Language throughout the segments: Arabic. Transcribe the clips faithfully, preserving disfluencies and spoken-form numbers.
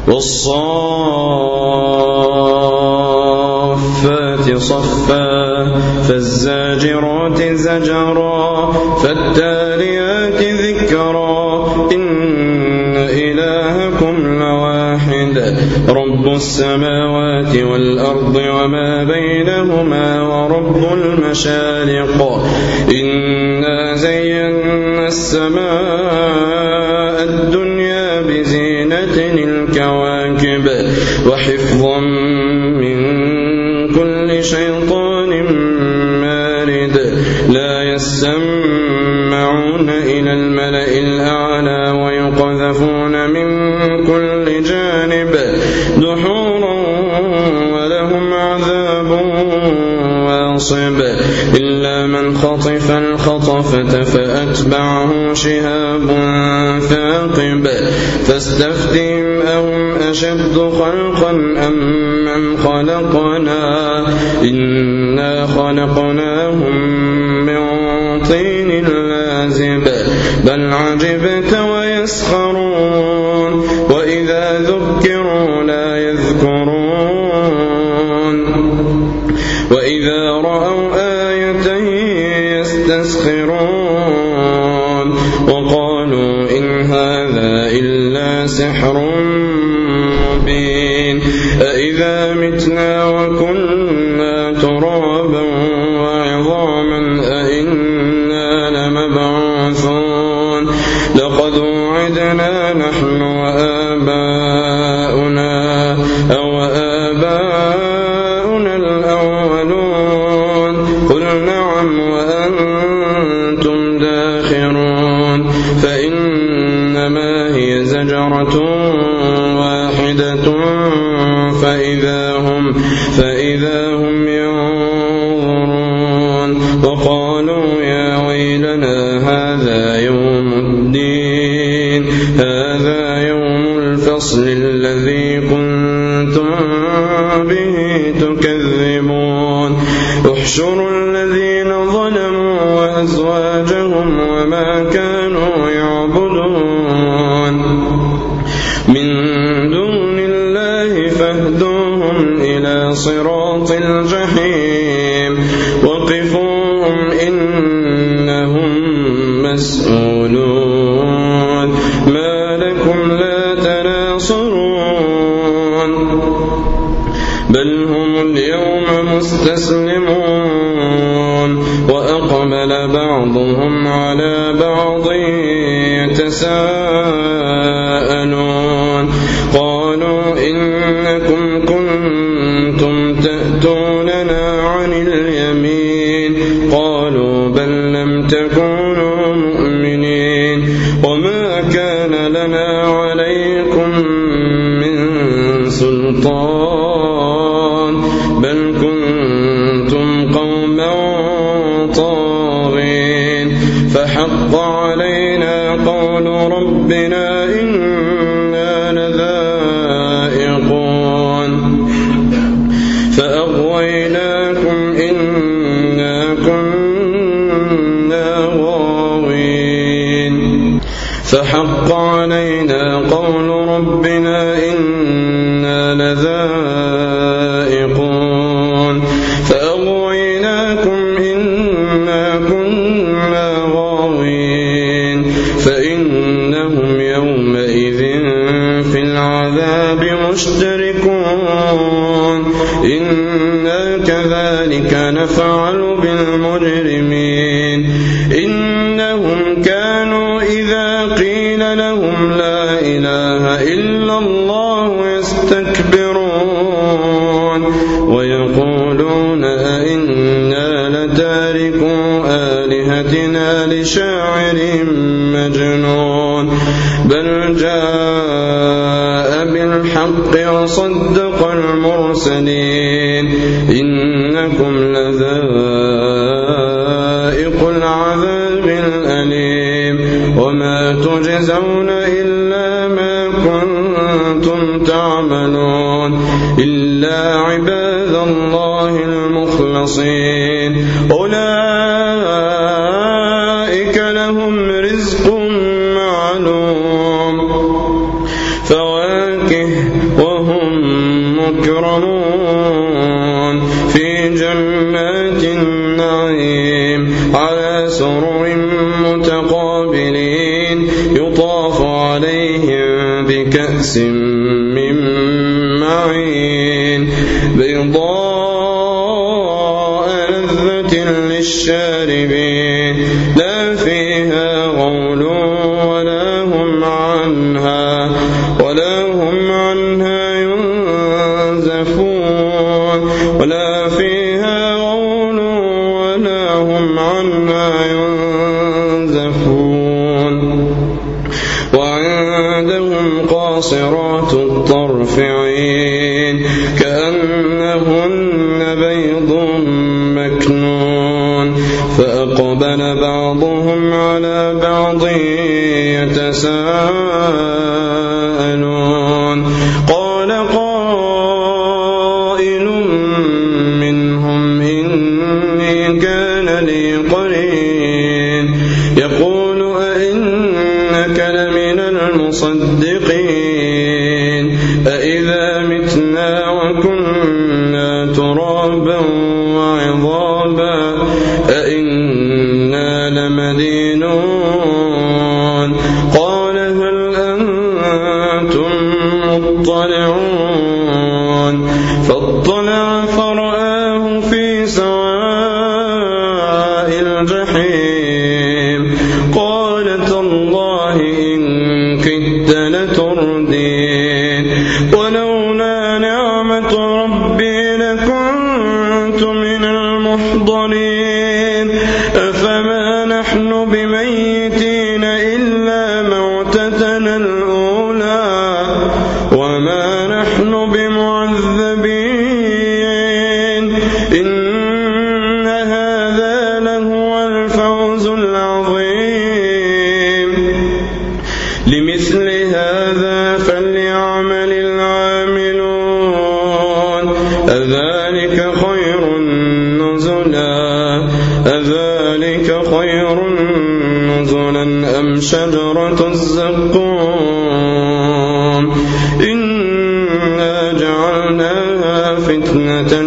والصافات صفا فالزاجرات زجرا فالتاليات ذكرا إن إلهكم لواحد رب السماوات والأرض وما بينهما ورب المشارق إنا زينا السماء الدنيا بزينة الكواكب وحفظا من كل شيطان مارد لا يسمعون إلى الملأ الأعلى ويقذفون من كل جانب دحورا ولهم عذاب واصب إلا من خطف الخطفة فأتبعه شهاب ثاقب فاستفتهم أهم أشد خلقا أم من خلقنا إنا خلقناهم من طين لازب بل عجبت ويسخرون وإذا ذكروا لا يذكرون وإذا رأوا آية يستسخرون وقالوا إن هذا إلا سحر مبين أإذا متنا وكنا ترابا وعظاما أإنا لمبعوثون لقد وعدنا نحن وآباؤنا أو آباؤنا الأولون قل نعم وأنتم داخرون فإنما هي زجرة واحدة فإذا هم فإذا هم ينظرون وقالوا يا ويلنا هذا يوم الدين هذا يوم الفصل الذي كنتم به تكذبون احشروا الذين ظلموا وأزواجهم وما كانوا يعبدون من دون الله فاهدوهم إلى صراط الجحيم وقفوهم إنهم مسؤولون ما لكم لا تناصرون بل هم اليوم مستسلمون وأقبل بعضهم على بعض يتساءلون قالوا إنكم كنتم تأتوننا عن اليمين قالوا بل لم تكونوا مؤمنين وما كان لنا عليكم من سلطان بل كنتم قوما طاغين فحق علينا قول ربنا إنا لذائقون فأغويناكم إنا كنا غاوين فحق علينا قول ربنا إنا لذائقون فأغويناكم إنا كنا غاوين فإنهم يومئذ في العذاب مشتركون إنا كذلك نفعل بالمجرمين إنهم كانوا إذا قيل لهم لا إله إلا الله يستكبرون ويقولون أئنا لتاركو آلهتنا لشاعر مجنون بل جاء بالحق وصدق المرسلين إنكم لذائق العذاب الأليم وما تجزون إلا ما كنتم تعملون إلا عباد الله المخلصين أولئك لهم رزق معلوم فواكه وهم مكرمون في جنات النعيم على سرر متقابلين يطاف عليهم بكأس من معين بيضاء لذة للشاربين لا فيها غول ولا هم عنها ولا هم عنها ينزفون ولا فيها غول ولا هم عنها ينزفون وعندهم قاصرات الطرف عين كأنهن بيض مكنون فأقبل بعضهم على بعض يتساءلون قال قائل منهم إني كان لي قرين يقول أئنك لمن المصدقين أئذا متنا وكنا ترابا وعظاما أئنا لمدينون قال هل أنتم مطلعون فاطلع فرآه في سواء الجحيم قال تالله إن كدت لتردين ولولا نعمة ربي لكنت من المحضرين أفما نحن بميتين إلا موتتنا الأولى وما نحن بمعذبين إن هذا لهو الفوز العظيم لمثل هذا فليعمل العاملون أذلك خير نزلا أذلك خير نزلا أم شجرة الزقوم إنا جعلناها فتنة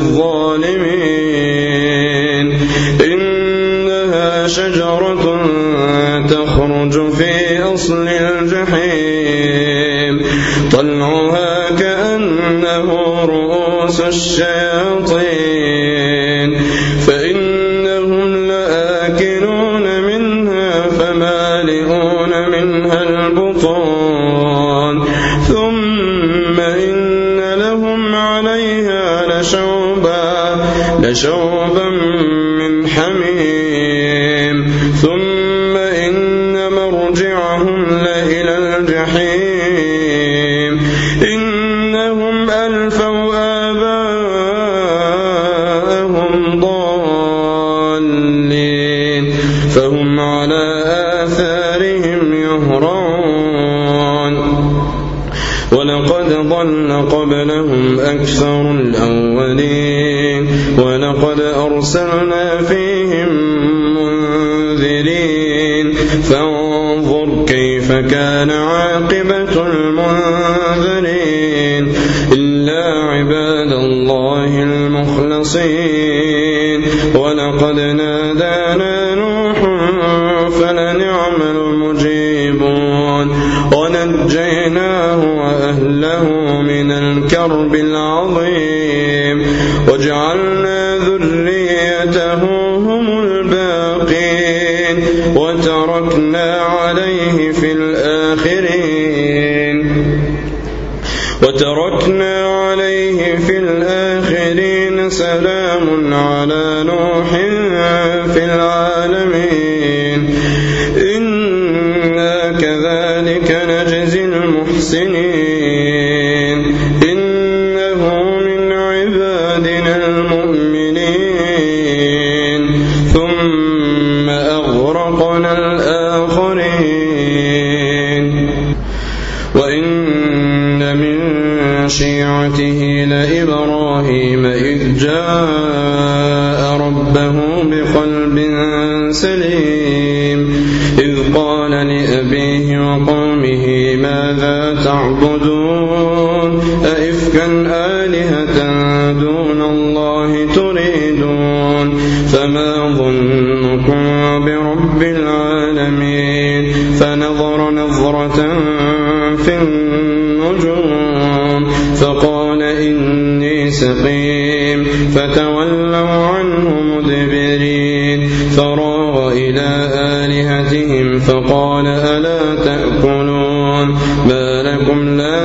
للظالمين إنها شجرة تخرج في أصل الجحيم طلعها كأنه رؤوس الشياطين فإنهم لآكلون منها فمالئون منها البطون ثم إن لهم عليها لشوبا لشوبا من حميم ثم إن مرجعهم لإلى الجحيم إنهم ألفوا آباءهم ضالين فهم على آثارهم يهرعون ولقد ضل قبلهم أكثر الأولين ولقد أرسلنا فيهم منذرين فانظر كيف كان عاقبة المنذرين إلا عباد الله المخلصين ولقد نادانا نوح فلنعم المجيبون ونجيناه وأهله من الكرب العظيم وجعلنا ذريته هم الباقين وتركنا عليه في الآخرين وتركنا عليه في الآخرين سلام على نوح في العالمين إنا كذلك نجزي المحسنين إنه من عبادنا المؤمنين ثم أغرقنا الآخرين وإن من شيعته لإبراهيم إذ جاء ربه بقلب سليم إذ قال لأبيه وقومه ماذا تعبدون تعبدون أئفكا آلهة دون الله تريدون فما ظنكم برب العالمين فنظر نظرة في النجوم فقال إني سقيم فتولوا عنه مدبرين فراغ إلى آلهتهم فقال ألا تأكلون ما لكم لا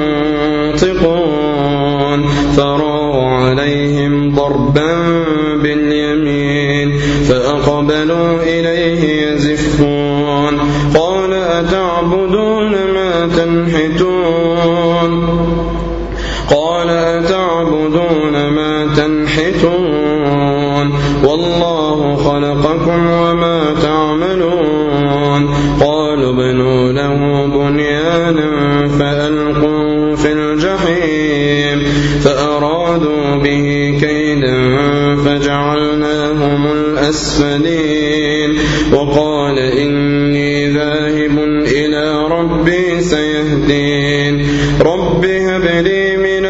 تنطقون فراغ عليهم ضربا باليمين فأقبلوا إليه يزفون قال أتعبدون ما تنحتون قال أتعبدون ما تنحتون والله خلقكم وما تعملون قالوا ابنوا له بنيانا فألقوه في الجحيم فأرادوا به كيدا فجعلناهم الأسفلين وقال إني ذاهب إلى ربي سيهدين رب هب لي من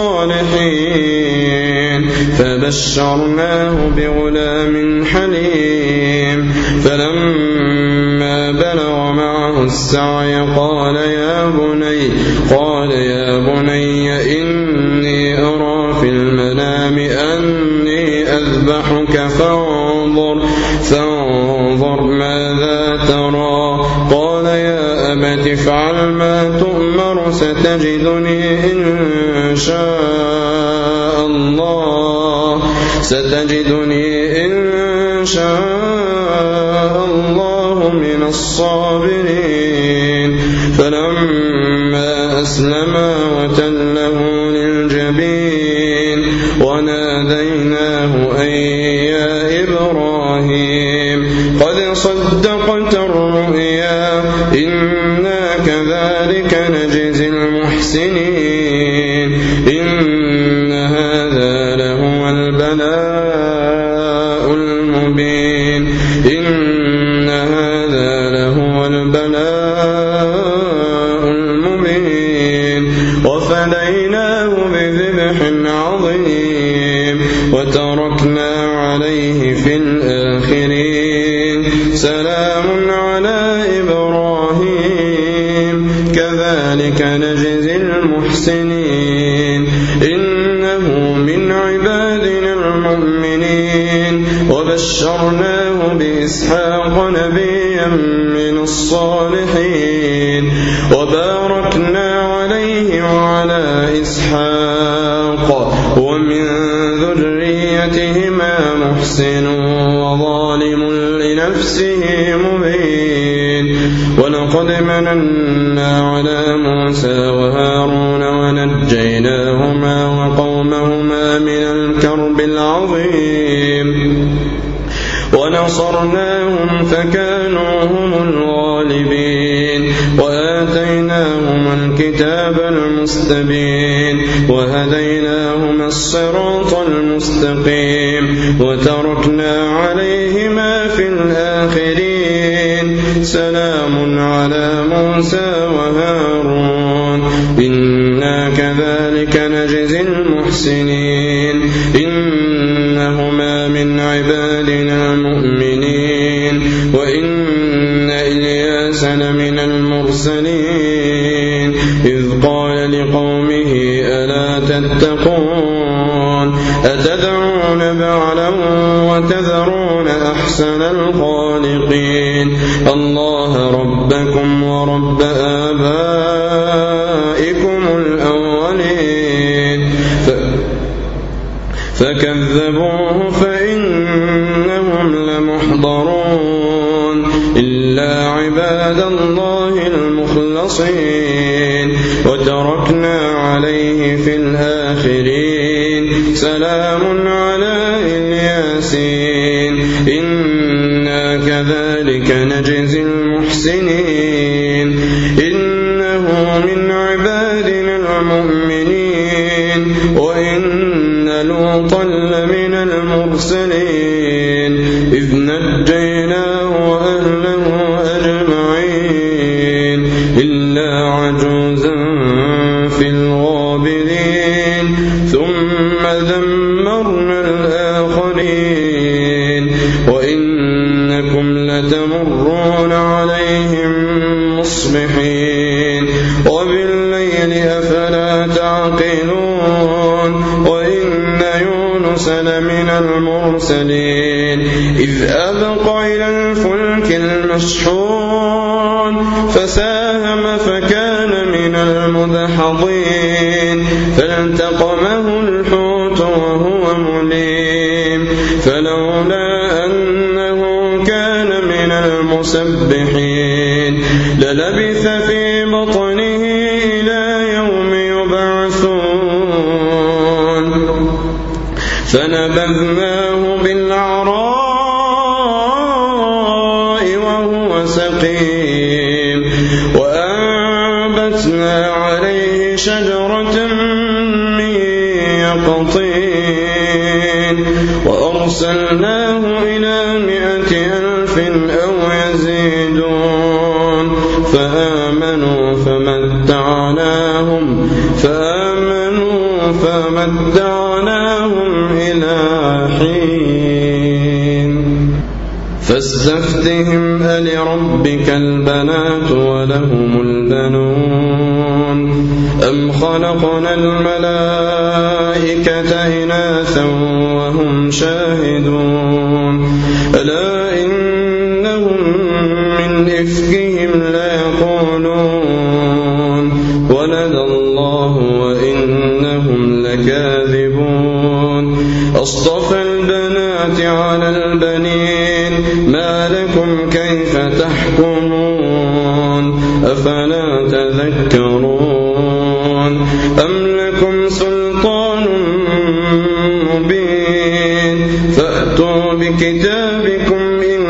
الصالحين فبشرناه بغلام حليم فلما بلغ معه السعي قال يا بني قال يا بني إني أرى في المنام أني أذبحك فانظر فانظر ماذا ترى قال يا أبت افعل ما تؤمر ستجدني إن شاء الله ستجدني إن شاء الله من الصابرين فلما أسلما وتله للجبين وناديناه أن يا إبراهيم قد صدقت الرؤيا إنا كذلك نجزي المحسنين إن هذا لهو البلاء المبين إن هذا لهو البلاء المبين وفديناه بذبح عظيم وتركنا عليه في الآخرين سلام على إبراهيم كذلك نجزي المحسنين إنه من عبادنا المؤمنين وبشرناه بإسحاق نبيا من الصالحين وباركنا عليه وعلى إسحاق ومن ذريتهما محسن وظالم لنفسه مبين ولقد مننا على موسى وهارون ونجيناهما وقومهما من الكرب العظيم ونصرناهم فكانوا هم الغالبين وآتيناهم الكتاب المستبين وهديناهما الصراط المستقيم وتركنا عليهما في الآخرين سلام على موسى وهارون إنا كذلك نجزي المحسنين إنهما من عبادنا المؤمنين وإن إلياس لمن المرسلين إذ قال لقومه ألا تتقون أتدعون بعلا وتذرون أحسن الخالقين الله ربكم ورب آبائكم الأولين فكذبوه فإنهم لمحضرون إلا عباد الله المخلصين وتركنا عليه في الآخرين سلام على الياسين إنا كذلك نجزي المحسنين إنه من عبادنا المؤمنين وإن لوطا لمن المرسلين إذ نجيناه وأهله أجمعين إلا عجوزا وبالليل أفلا تعقلون وإن يونس لمن المرسلين إذ أبق إلى الفلك المشحون فساهم فكان من المدحضين فالتقمه الحوت وهو مليم فلولا أنه كان من المسبحين للبث في بطنه إلى يوم يبعثون فنبذناه بالعراء وهو سقيم وأنبتنا عليه شجرة من يقطين وأرسلناه إلى مائة ألف أو يزيدون فآمنوا فمتعناهم فآمنوا فمتعناهم إلى حين فاستفتهم ألربك البنات ولهم البنون أم خلقنا الملائكة إناثا وهم شاهدون ألا إنهم من إفكهم ليقولون ولد الله وإنهم لكاذبون أصطفى البنات على البنين ما لكم كيف تحكمون أفلا تذكرون أم لكم سلطان مبين فأتوا بكتابكم إن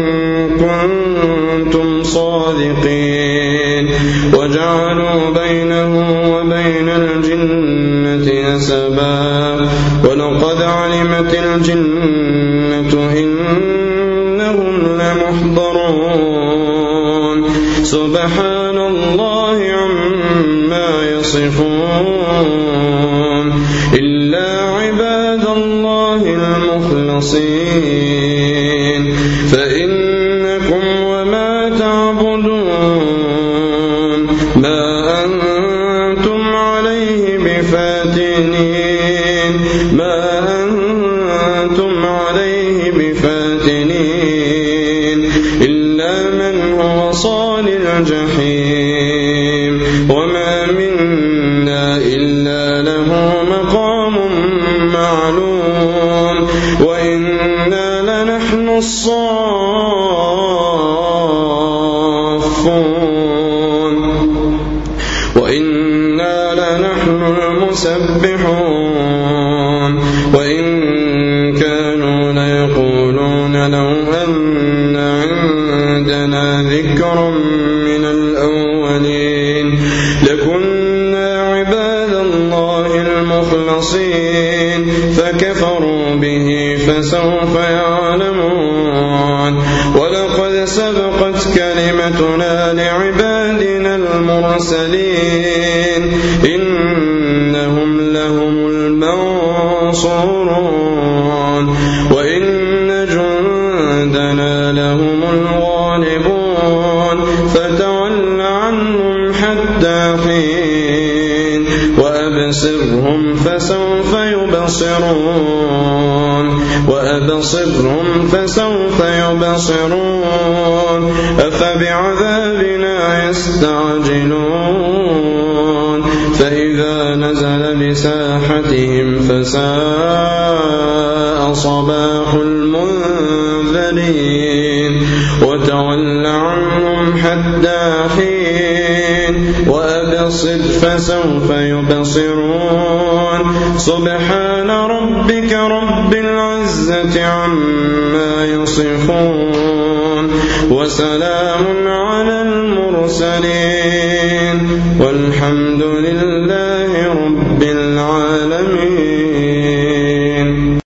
كنتم صادقين وجعلوا بينه وبين الجنة نسبا ولقد علمت الجنة إنهم لمحضرون سبحان الله عما يصفون إلا عباد الله المخلصين فإنكم وما تعبدون ما أنتم عليه بفاتنين ما أنتم عليه بفاتنين إلا من هو صال الجحيم وما منا إلا له مقام معلوم وإنا لنحن الصافون وإنا لنحن المسبحون وإن كانوا ليقولون لو أن عندنا ذكرا من الأولين لكنا عباد الله المخلصين فكفروا به فسوف يعلمون ولقد سبقت كلمتنا لعبادنا المرسلين إنهم لهم المنصورون وإن جندنا لهم الغالبون فتول عنهم حتى حين وأبصرهم فسوف يبصرون وأبصرهم فسوف يبصرون أفبعذابنا يستعجلون فإذا نزل بساحتهم فساء صباح المنذرين وتول عنهم حتى حين وأبصر فسوف يبصرون سبحان ربك رب العزة عما يصفون وسلام على المرسلين والحمد لله